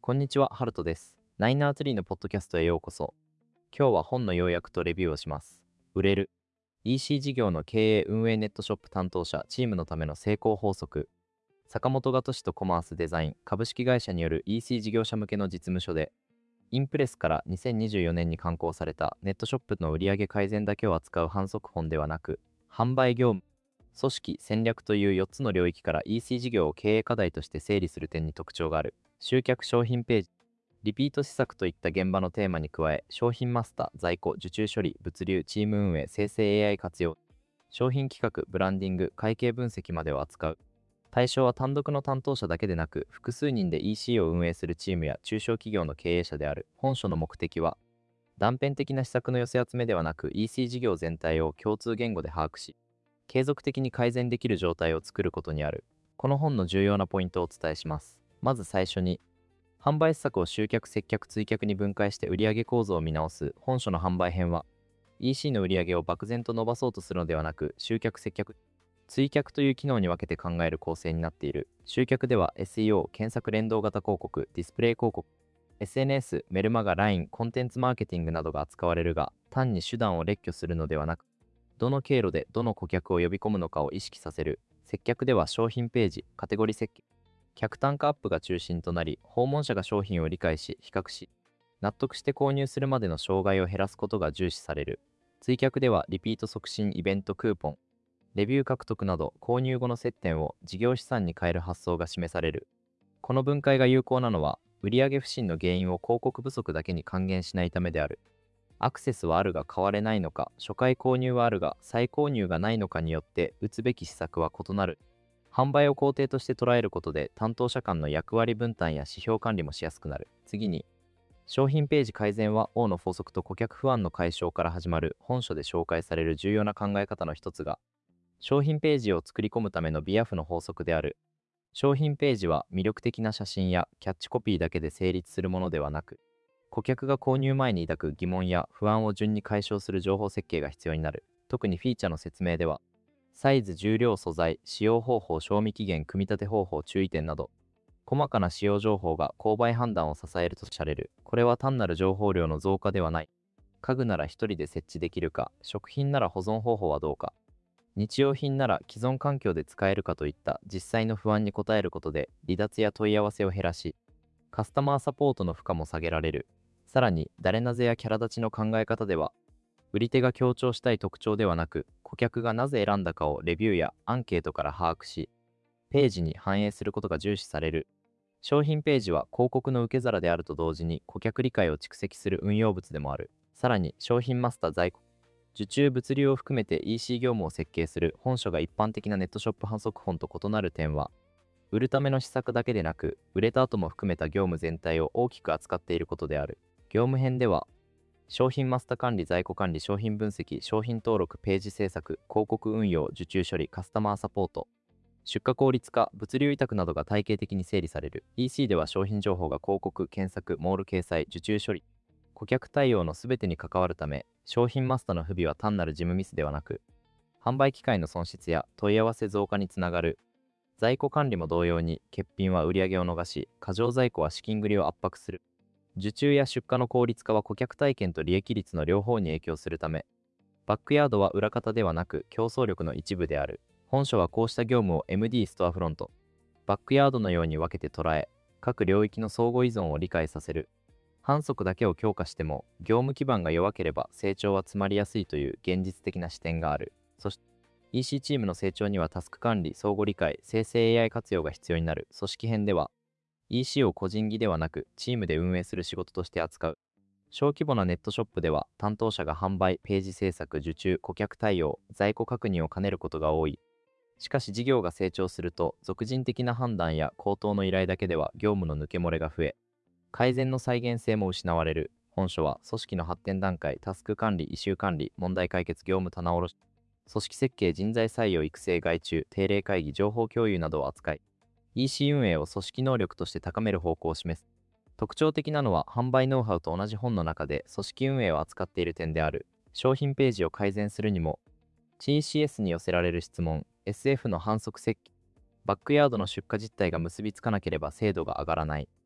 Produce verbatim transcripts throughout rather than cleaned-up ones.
こんにちは、ハルトです。ナイナーツリーのポッドキャストへようこそ。今日は本の要約とレビューをします。売れる。イーシー 事業の経営運営ネットショップ担当者チームのための成功法則。坂本が俊とコマースデザイン株式会社による イーシー 事業者向けの実務書で、インプレスからにせんにじゅうよねんに刊行されたネットショップの売上改善だけを扱う反則本ではなく、販売業務、組織、戦略というよっつの領域から イーシー 事業を経営課題として整理する点に特徴がある。集客商品ページ、リピート施策といった現場のテーマに加え、商品マスター、在庫、受注処理、物流、チーム運営、生成 エーアイ 活用、商品企画、ブランディング、会計分析までを扱う。対象は単独の担当者だけでなく、複数人で イーシー を運営するチームや中小企業の経営者である。本書の目的は、断片的な施策の寄せ集めではなく、イーシー 事業全体を共通言語で把握し、継続的に改善できる状態を作ることにある。この本の重要なポイントをお伝えします。まず最初に、販売施策を集客、接客、追客に分解して売上構造を見直す。本書の販売編は、イーシー の売上を漠然と伸ばそうとするのではなく、集客、接客、追客という機能に分けて考える構成になっている。集客では エスイーオー、検索連動型広告、ディスプレイ広告、エスエヌエス、メルマガ、ライン、コンテンツマーケティングなどが扱われるが、単に手段を列挙するのではなく、どの経路でどの顧客を呼び込むのかを意識させる。接客では商品ページ、カテゴリー設計、客単価アップが中心となり、訪問者が商品を理解し、比較し、納得して購入するまでの障害を減らすことが重視される。追客ではリピート促進、イベント、クーポン、レビュー獲得など購入後の接点を事業資産に変える発想が示される。この分解が有効なのは、売上不振の原因を広告不足だけに還元しないためである。アクセスはあるが買われないのか、初回購入はあるが再購入がないのかによって打つべき施策は異なる。販売を工程として捉えることで担当者間の役割分担や指標管理もしやすくなる。次に、商品ページ改善は王の法則と顧客不安の解消から始まる。本書で紹介される重要な考え方の一つが、商品ページを作り込むためのビアフの法則である。商品ページは魅力的な写真やキャッチコピーだけで成立するものではなく、顧客が購入前に抱く疑問や不安を順に解消する情報設計が必要になる。特にフィーチャーの説明では、サイズ、重量、素材、使用方法、賞味期限、組み立て方法、注意点など、細かな使用情報が購買判断を支えるとされる。これは単なる情報量の増加ではない。家具なら一人で設置できるか、食品なら保存方法はどうか、日用品なら既存環境で使えるかといった実際の不安に応えることで離脱や問い合わせを減らし、カスタマーサポートの負荷も下げられる。さらに、誰なぜやキャラ立ちの考え方では、売り手が強調したい特徴ではなく、顧客がなぜ選んだかをレビューやアンケートから把握し、ページに反映することが重視される。商品ページは広告の受け皿であると同時に顧客理解を蓄積する運用物でもある。さらに、商品マスター在庫、受注物流を含めて イーシー 業務を設計する。本書が一般的なネットショップ反則本と異なる点は、売るための施策だけでなく、売れた後も含めた業務全体を大きく扱っていることである。業務編では、商品マスター管理、在庫管理、商品分析、商品登録、ページ制作、広告運用、受注処理、カスタマーサポート、出荷効率化、物流委託などが体系的に整理される。イーシー では商品情報が広告、検索、モール掲載、受注処理、顧客対応のすべてに関わるため、商品マスターの不備は単なる事務ミスではなく、販売機会の損失や問い合わせ増加につながる。在庫管理も同様に、欠品は売上を逃し、過剰在庫は資金繰りを圧迫する。受注や出荷の効率化は顧客体験と利益率の両方に影響するため、バックヤードは裏方ではなく競争力の一部である。本書はこうした業務を エムディー ストアフロント、バックヤードのように分けて捉え、各領域の相互依存を理解させる。反則だけを強化しても、業務基盤が弱ければ成長は詰まりやすいという現実的な視点がある。そして、イーシー チームの成長にはタスク管理、相互理解、生成 エーアイ 活用が必要になる。組織編では、イーシー を個人技ではなくチームで運営する仕事として扱う。小規模なネットショップでは担当者が販売、ページ制作、受注、顧客対応、在庫確認を兼ねることが多い。しかし事業が成長すると、属人的な判断や口頭の依頼だけでは業務の抜け漏れが増え、改善の再現性も失われる。本書は組織の発展段階、タスク管理、イシュー管理、問題解決、業務棚卸し、組織設計、人材採用、育成、外注、定例会議、情報共有などを扱い、イーシー 運営を組織能力として高める方向を示す。特徴的なのは、販売ノウハウと同じ本の中で組織運営を扱っている点である。商品ページを改善するにも、ティーシーエス に寄せられる質問、エスエフ の反則設計、バックヤードの出荷実態が結びつかなければ精度が上がらない。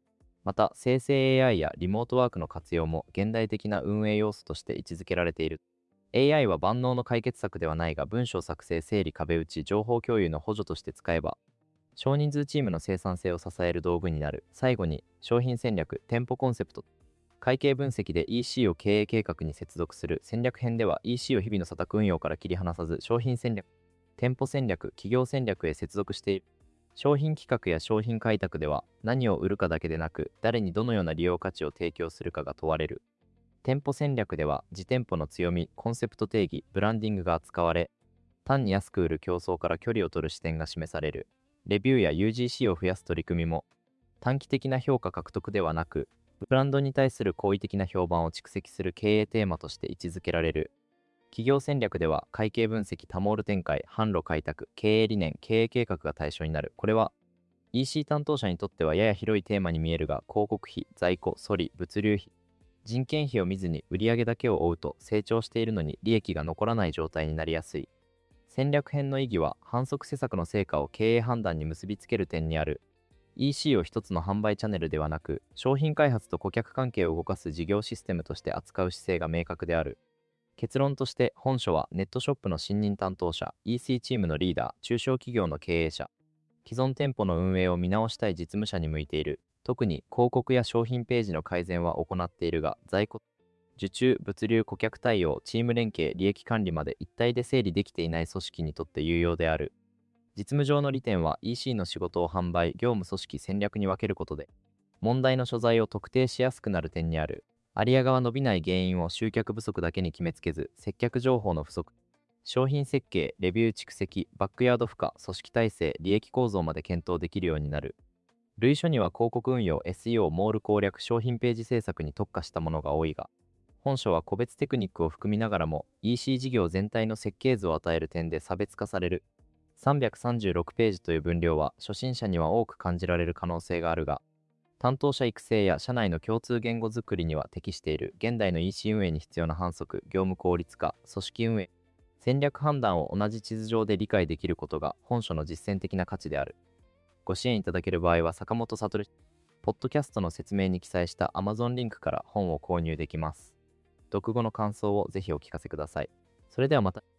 また、生成 エーアイ やリモートワークの活用も現代的な運営要素として位置づけられている。エーアイ は万能の解決策ではないが、文章作成、整理、壁打ち、情報共有の補助として使えば、少人数チームの生産性を支える道具になる。最後に、商品戦略、店舗コンセプト。会計分析で イーシー を経営計画に接続する。戦略編では イーシー を日々の査択運用から切り離さず、商品戦略、店舗戦略、企業戦略へ接続している。商品企画や商品開拓では、何を売るかだけでなく、誰にどのような利用価値を提供するかが問われる。店舗戦略では、自店舗の強み、コンセプト定義、ブランディングが扱われ、単に安く売る競争から距離を取る視点が示される。レビューや ユージーシー を増やす取り組みも、短期的な評価獲得ではなく、ブランドに対する好意的な評判を蓄積する経営テーマとして位置づけられる。企業戦略では、会計分析、多モール展開、販路開拓、経営理念、経営計画が対象になる。これは、イーシー 担当者にとってはやや広いテーマに見えるが、広告費、在庫、処理、物流費、人件費を見ずに売上だけを追うと、成長しているのに利益が残らない状態になりやすい。戦略編の意義は、販促施策の成果を経営判断に結びつける点にある。イーシー を一つの販売チャンネルではなく、商品開発と顧客関係を動かす事業システムとして扱う姿勢が明確である。結論として、本書はネットショップの新任担当者、イーシー チームのリーダー、中小企業の経営者、既存店舗の運営を見直したい実務者に向いている。特に広告や商品ページの改善は行っているが、在庫、受注、物流、顧客対応、チーム連携、利益管理まで一体で整理できていない組織にとって有用である。実務上の利点は イーシー の仕事を販売、業務組織戦略に分けることで、問題の所在を特定しやすくなる点にある。アリアが伸びない原因を集客不足だけに決めつけず、接客情報の不足、商品設計、レビュー蓄積、バックヤード負荷、組織体制、利益構造まで検討できるようになる。類書には広告運用、エスイーオー、モール攻略、商品ページ制作に特化したものが多いが、本書は個別テクニックを含みながらも イーシー 事業全体の設計図を与える点で差別化される。さんびゃくさんじゅうろくページという分量は初心者には多く感じられる可能性があるが、担当者育成や社内の共通言語づりには適している。現代の イーシー 運営に必要な反則、業務効率化、組織運営、戦略判断を同じ地図上で理解できることが本書の実践的な価値である。ご支援いただける場合は坂本悟、ポッドキャストの説明に記載した Amazon リンクから本を購入できます。読後の感想をぜひお聞かせください。それではまた。